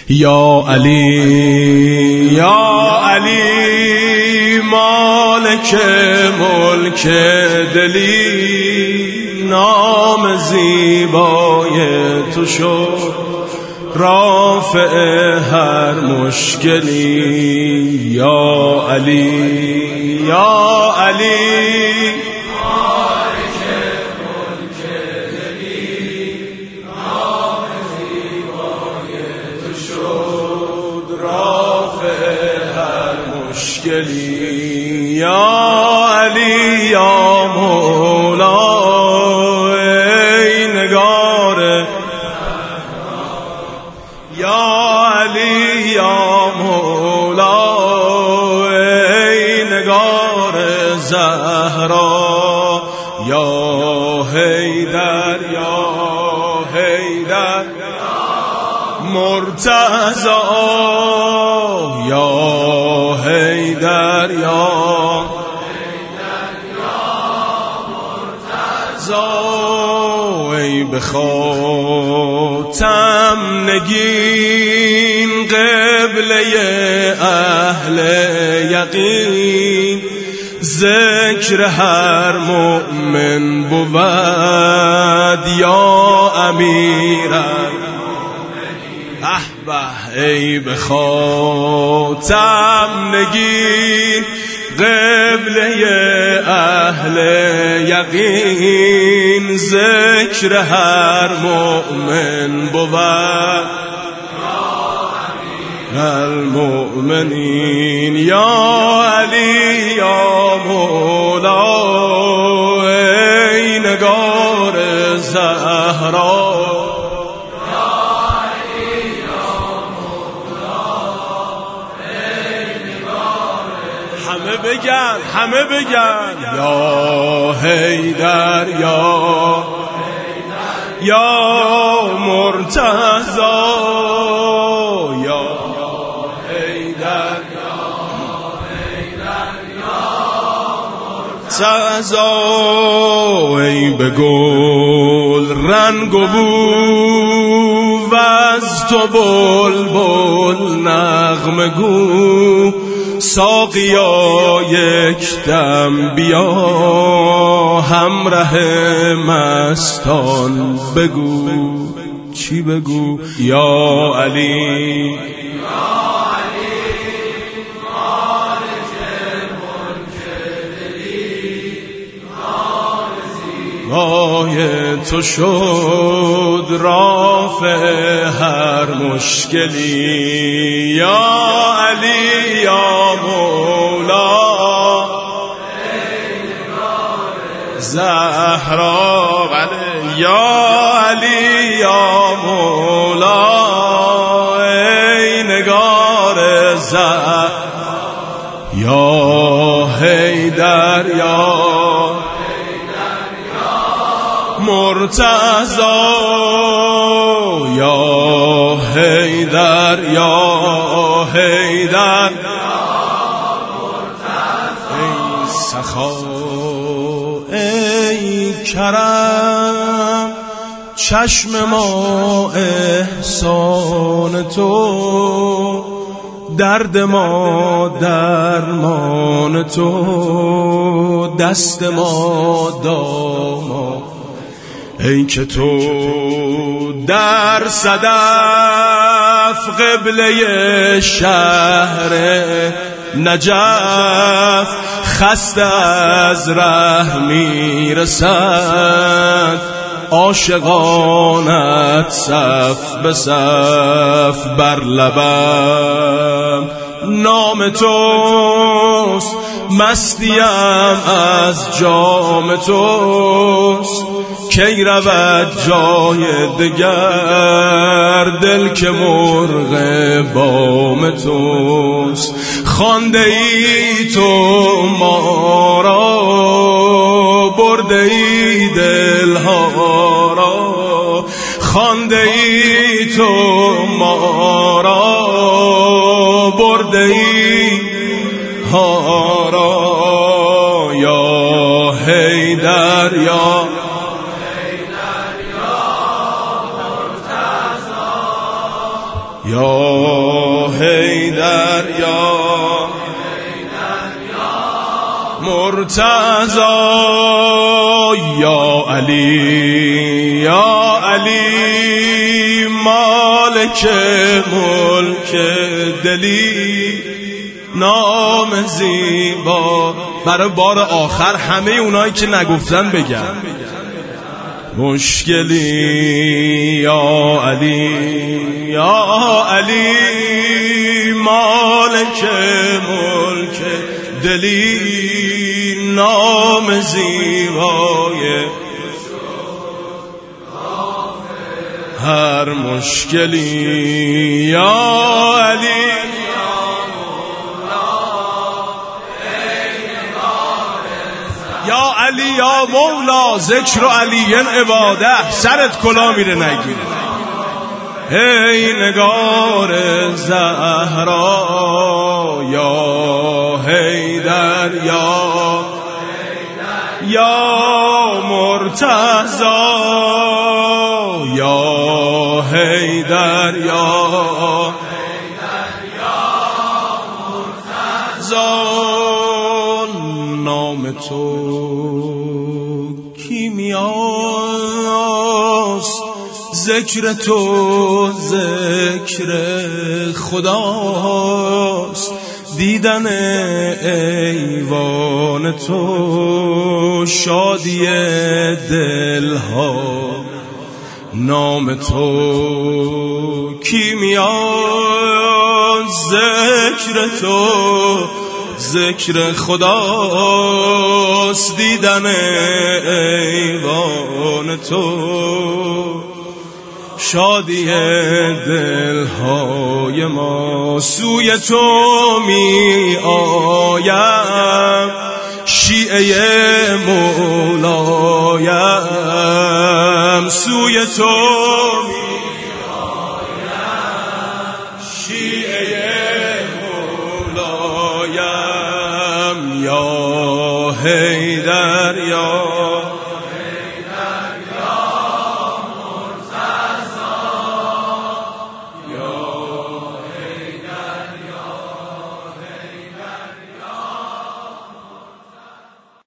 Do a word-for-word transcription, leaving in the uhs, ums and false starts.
یا علی یا علی مالک ملک دلی، نام زیبای تو شد رافع هر مشکلی. یا علی یا علی یا علی یا مولا ای نگار، یا علی یا مولا ای نگار زهرا، یا حیدر یا حیدر مرتضی، یا حیدر یا ای به خاتم نگین قبله اهل یقین، ذکر هر مؤمن بود یا امیرم. به ای به خاتم نگین قبله اهل یقین، ذکر هر مؤمن بود المؤمنین. یا علی یا مولا ای نگار زهرا، همه بگن همه بگن یا حیدر یا یا مرتضی، یا حیدر مرتضی ای به گل رنگ و بو و از تو بلبل نغمه گو، ساقیا یک دم بیا همراه مستان بگو. چی بگو؟ یا علی زیبای تو شد رافع هر مشکلی. یا علی یا مولا زهرا، بله یا علی یا مولا ای نگار زهرا، یا حیدر یا مرتضی، یا حیدر یا حیدر ای سخا ای کرم، چشم ما احسان تو، درد ما درمان تو، دست ما داما ای که تو در صدف قبله شهر نجف، خسته از ره میرسد عاشقانت صف به صف بر لبم. نام توست مستیم از جام توست، کی رود جای دگر دل که مرغ بام توست. خوانده ای تو ما را برده ای دلها را، خوانده ای تو ما را برده ای ها را. یا حیدر یا یا حیدر یا مرتضی یا علی یا علی مالک ملک دلی نام زیبا. برای بار آخر همه اونایی که نگفتن بگن مشکلی یا علی یا علی مالک ملک دلی نام زیبای هر مشکلی یا علی یا علی یا مولا ذکر و علی عباده. سرت کلا میره نگیر. ای نگار زهرا یا حیدر یا یا مرتضی یا حیدر یا نام تو کیمیاست، ذکر تو ذکر خداست، دیدن ایوان تو شادی دلها. نام تو کیمیاست، ذکر تو ذکر خداست، دیدن ایوان تو شادی دلهای ما. سوی تو می آیم شیعه مولایم، سوی تو می آیم شیعه مولایم یا حیدر یا